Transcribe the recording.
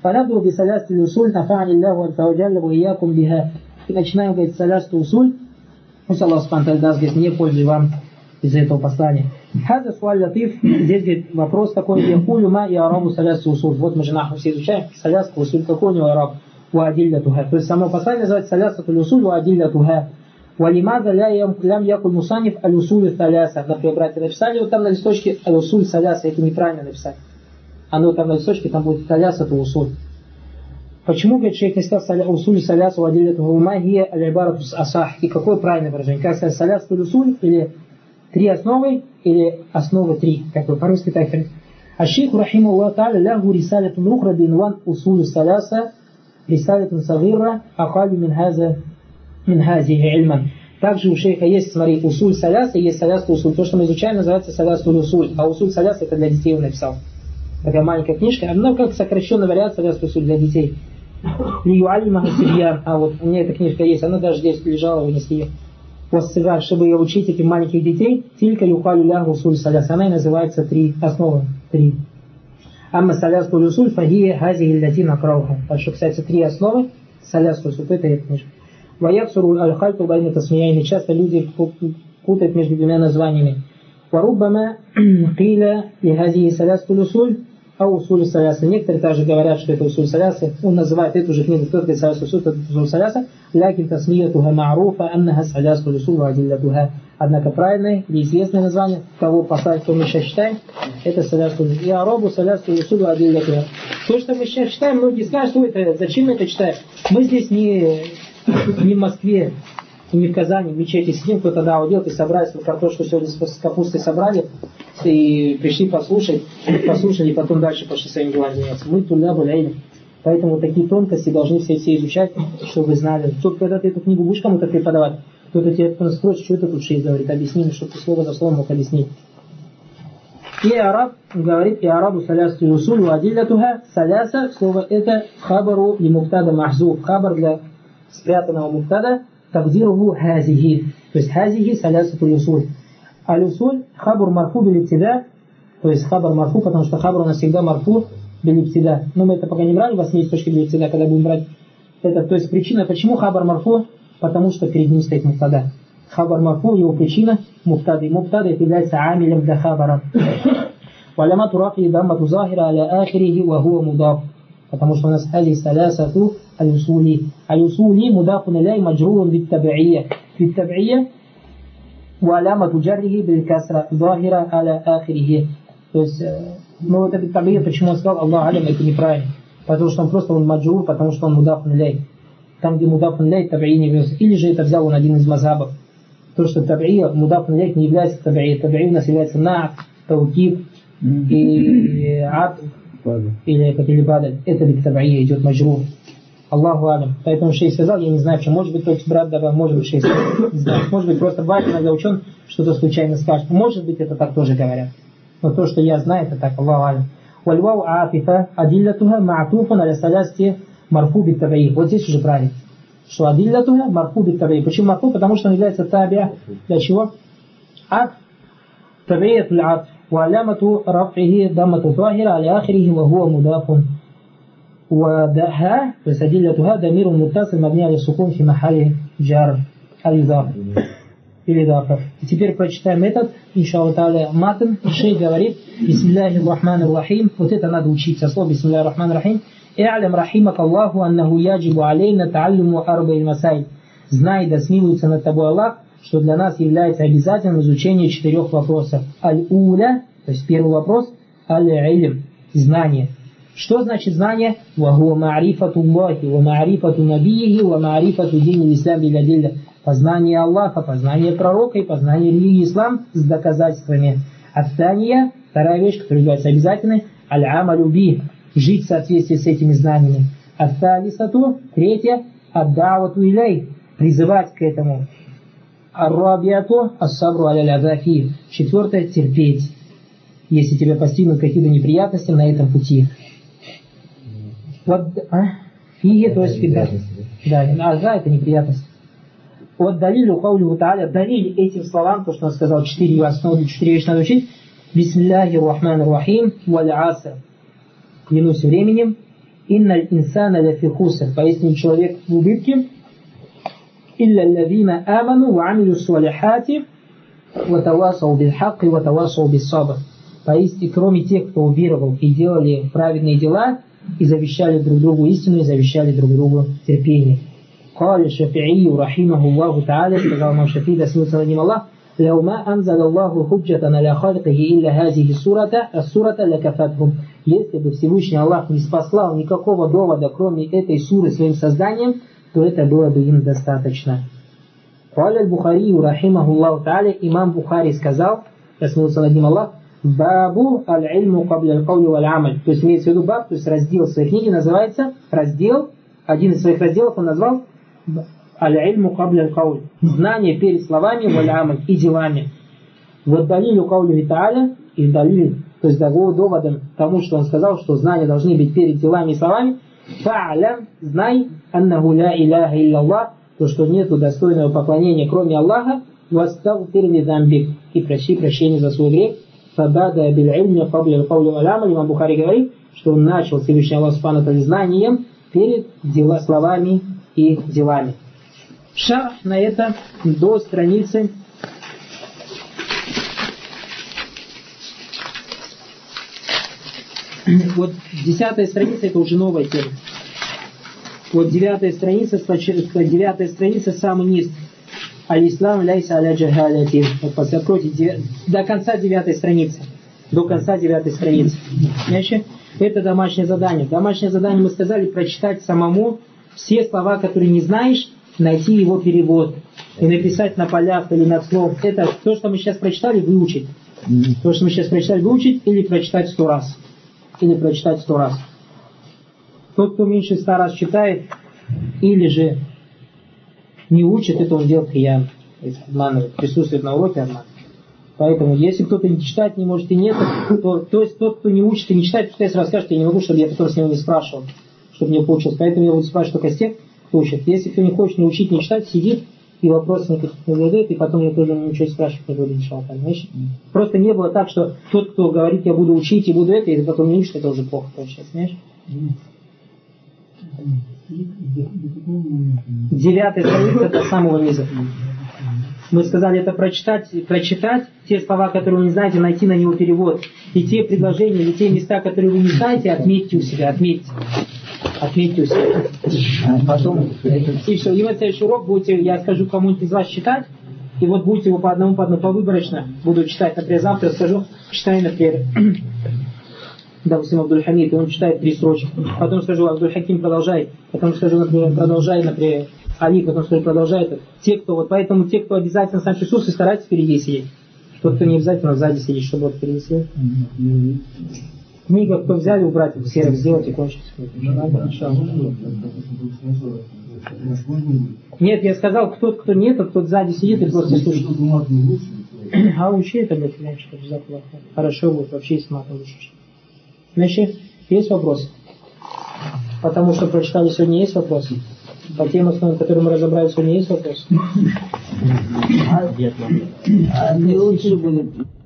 فنبدأ بثلاثة الأصول نفعني الله عز وجل وإياكم بها. И начинаем говорить салясту усуль. Пусть Аллах Субхану даст, говорит, мне пользу и вам из этого послания. Хаза суаль латиф. Здесь, говорит, вопрос такой. Якулю ма и арабу салясту усуль. Вот мы же нахуй все изучаем. Салясту усуль. Какой у него араб? Ва адилля туха. То есть само послание называется салясту усуль ва адилля туха. Валимаза лям якуль мусаниф аль усуль саляса. Например, братья написали вот там на листочке аль усуль саляса. Это неправильно написать. Оно там на листочке, там будет саляса ту усуль. Почему, говорит, шейх не сказал усуль салясу вадилля туха магия аль-ибарату асах? И какое правильное выражение? Как сказать, саляс ту усуль или три основы, или основы три? Как вы по-русски так говорите. А шейх рахиму Аллах та'аля лягу рисалятун ухра бинван усуль саляса рисалятун сагира ахалю мин хазихи ильман. Также у шейха есть, смотри, усуль саляса и есть саляс ту усуль. То, что мы изучаем, называется саляс ту усуль. А усуль саляса это для детей он написал. Такая маленькая книжка, но как сокращенная вариация саляс ту усуль для детей. А вот у меня эта книжка есть, она даже здесь лежала, вынесли ее. После, чтобы ее учить этих маленьких детей, тилька юхалю лягу усуль саляс. Она и называется три основы. Три. Амма саляс ту усуль фахия хазихи латин акрауха. Так что, кстати, три основы саляс ту усуль, это эта книжка. Ваяксуру аль-хальту байна тасмияйни. Часто люди путают между двумя названиями. Варуббама киля лихазихи саляс ту усуль. А усуль саляса. Некоторые также говорят, что это усуль саляса. Он называет эту же книгу, кто говорит саляс усуль, это усуль саляса. Лякин тасмиятуха ма'руфа аннаха саляс усуль ва адиллятуха. Однако правильное и известное название того послания, что мы сейчас читаем, это саляс усуль. И арабу саляс усуль ва адиллятуха. То, что мы сейчас читаем, многие скажут, что это, зачем мы это читаем? Мы здесь не в Москве, не в Казани, в мечети сидим, кто-то дау делает и собрались, картошку сегодня с капустой собрали и пришли послушали, и потом дальше пошли своим делам заниматься. Мы туда были. Поэтому такие тонкости должны все изучать, чтобы вы знали. Чтобы когда ты эту книгу будешь кому-то преподавать, кто-то тебе спросит, что это тут шейх говорит, объясни, чтобы ты слово за словом мог объяснить. И араб говорит, и арабу салясу усуль ва адиллятуха. Саляса, слово это хабару и муктада махзуф. Хабар для спрятанного муктада. Тагдируху хазихи. То есть хазихи салясу усуль. Аль-усуль хабар марфу билибтида. То есть хабар марфу, потому что хабар у нас всегда марфу билибтида. Но мы это пока не брали, у вас есть точки билибтида, когда будем брать это. То есть причина, почему хабар марфу? Потому что перед ним стоит муктада. Хабар марфу, его причина муктада. И муктада это является амилем для хабара. Валямату рафи даммату захира аля ахирихи ва хуа мудаф. Потому что у нас хази салясату аль-усули. Аль-усули мудафун иляй маджрурун бит-таб'ия. Бит-таб'ия валямату джаррихи биль-касра захира аля ахирихи. То есть, ну это бит-таб'ия, почему он сказал Аллах алям, это неправильно. Потому что он просто маджрур, потому что он мудафун иляй. Там, где мудафун иляй, таб'ия не является. Или же это взял он один из мазхабов. То, что таб'ия, мудафун иляй не является таб'ия. Таб'ия у нас является на'ат, таукиб и ат. Или бадаль, это бит-таб'ия идет маджрур. Аллаху алям. Поэтому шейх сказал, я не знаю, почему, может быть, только брат добавил, может быть, шейх не знаю. Может быть, просто бывает, иногда учен что-то случайно скажет. Может быть, это так тоже говорят. Но то, что я знаю, это так, Аллаху алям. Вальвау афифа адиллятуха ма'туфан аля салясти марфу бит-таб'ия. Вот здесь уже правильно. Что адиллятуха марфу бит-таб'ия. Почему марфу? Потому что он является табиа. Для чего? Ат. Табиятуль ат. وعلامة رفعه ضمة ظاهرة على آخره وهو مضاف ودها وسدلتها ضمير متصل مبني على السكون في محل جر الإضافة. Теперь прочитаем этот, иншаллах та'аля, матн. Шейх говорит, бисмиллахи рахмани рахим. Вот это надо учить со слов бисмиллахи рахмани рахим. И'алям рахимак Аллаху аннаху яджибу алейна та'аллюму арба'иль масаиль. Знай, да смилуется над тобой Аллах, что для нас является обязательным изучение 4 вопросов. Аль-уля, то есть первый вопрос, аль-илм, знание. Что значит знание? Вахуа ма'рифату Аллахи, ва ма'рифату набиихи, ва ма'рифату дини ислам билядилля. Познание Аллаха, познание пророка и познание религии ислам с доказательствами. Аттания, вторая вещь, которая является обязательной, аль-амалю би, жить в соответствии с этими знаниями. Атталисату, третье, аддавату илей, призывать к этому. Ар-рабиату ас-сабру аля-ля-зафи. Четвертое, терпеть, если тебя постигнут какие-то неприятности на этом пути. Вот, фиги, то есть фига. Да, аза это неприятность. Вот далилю каулю та'аля, далиль этим словам, то, что он сказал, 4 основы, 4 вещи надо учить. Бисмиллахи рахмани рахим, валь аср. Клянусь временем, «Инналь инсана ляфи хуср», поистине человек в убытке, «Илля лавина аману ва амилю салихати ва тавасау бил хакки ва тавасау бис сабр». Поистине, кроме тех, кто уверовал и делали праведные дела, и завещали друг другу истину, и завещали друг другу терпение. «Кали Шафи'и, рахимаху Аллаху та'аля», сказал имам Шафи'и, да смылся над ним Аллах, «Ляу ма анзал Аллаху худжатан аля халькахи илля хазихи сурата, ас-сурата лякафатхум». Если бы Всевышний Аллах не спаслал никакого довода, кроме этой суры своим созданием, то это было бы им достаточно. «Кали аль-Бухари, рахимаху Аллаху та'аля», имам Бухари сказал, да смылся над ним Аллах, «Бабу аль-ильму кабля аль-каули валь-амаль». То есть имеется в виду баб, то есть раздел своей книги называется, раздел, один из своих разделов он назвал аль-ильму кабля аль-каули. Знание перед словами валь-амаль и делами. Вот далилю каули вита'аля, и далилю, то есть доводом тому, что он сказал, что знания должны быть перед делами и словами. Фа'алям, знай, аннаху ля иляха илляллах, то, что нету достойного поклонения, кроме Аллаха, вастагфир ли замбик, и проси прощения за свой грех. Фабада биль-ильми кабля аль-каули валь-амаль. Имам Бухари говорит, что он начал Всевышний Аллах Субхану ва Тааля знанием перед словами и делами. Шарх на это до страницы вот 10-я страница, это уже новая тема. Вот 9-я страница, самый низ. Аль-Ислам ляйса аля джахаляти. Вот откройте до конца 9-й страницы. До конца 9-й страницы. Значит, это домашнее задание. Домашнее задание мы сказали прочитать самому все слова, которые не знаешь, найти его перевод и написать на полях или над словом. Это то, что мы сейчас прочитали, выучить. То, что мы сейчас прочитали, выучить или прочитать 100 раз. Или прочитать 100 раз. Тот, кто меньше 100 раз читает, или же не учит, это он делает хиян. То есть обманывает, присутствует на уроке, обманывает. Поэтому, если кто-то не читать не может и нет, то есть тот, кто не учит и не читает, пускай сразу скажет, я не могу, чтобы я потом с него не спрашивал, чтобы не получилось. Поэтому я буду спрашивать только с тех, кто учит. Если кто не хочет не учить, не читать, сидит и вопросы никаких не задает, и потом я тоже ничего спрашивать не буду, иншаллах. Просто не было так, что тот, кто говорит, я буду учить и буду это, и потом не учит, это уже плохо получается, понимаешь? 9-я страница до самого низа. Мы сказали это прочитать те слова, которые вы не знаете, найти на него перевод. И те предложения, или те места, которые вы не знаете, отметьте у себя, отметьте у себя. Потом, и все. И в следующий урок будете, я скажу кому-нибудь из вас читать, и вот будете его по одному, повыборочно буду читать. Например, завтра скажу, читай, например, допустим, Абдуль-Хамид, и он читает 3 строчки. Потом скажу, Абдуль-Хаким, продолжай. Потом скажу, например, продолжай, например, Али, потом скажу, продолжай. Те, кто, вот поэтому те, кто обязательно сам присутствует, старайтесь впереди сидеть. Тот, кто не обязательно сзади сидит, чтобы вот впереди сидеть. Книга, кто взяли, убрать, серых сделать и кончить. Нет, я сказал, кто нет, а кто сзади сидит и просто слушает. А учи это, блядь, чтобы хорошо будет, вообще если матом лучше. Значит, есть вопросы? Потому что прочитали сегодня, есть вопросы? По тем основам, которые мы разобрали сегодня, есть вопросы? Не лучше будет.